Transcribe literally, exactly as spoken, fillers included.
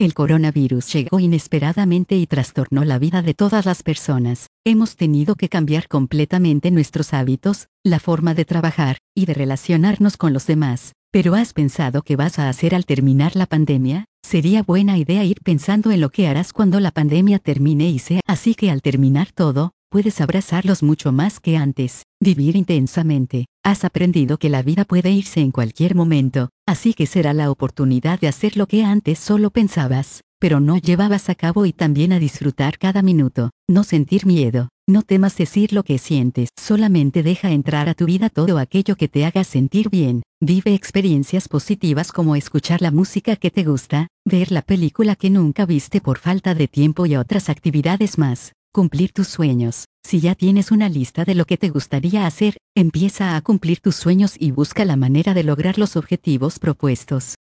El coronavirus llegó inesperadamente y trastornó la vida de todas las personas. Hemos tenido que cambiar completamente nuestros hábitos, la forma de trabajar, y de relacionarnos con los demás. ¿Pero has pensado qué vas a hacer al terminar la pandemia? Sería buena idea ir pensando en lo que harás cuando la pandemia termine y sea así que al terminar todo, puedes abrazarlos mucho más que antes, vivir intensamente. Has aprendido que la vida puede irse en cualquier momento, así que será la oportunidad de hacer lo que antes solo pensabas, pero no llevabas a cabo y también a disfrutar cada minuto, no sentir miedo, no temas decir lo que sientes, solamente deja entrar a tu vida todo aquello que te haga sentir bien, vive experiencias positivas como escuchar la música que te gusta, ver la película que nunca viste por falta de tiempo y otras actividades más. Cumplir tus sueños. Si ya tienes una lista de lo que te gustaría hacer, empieza a cumplir tus sueños y busca la manera de lograr los objetivos propuestos.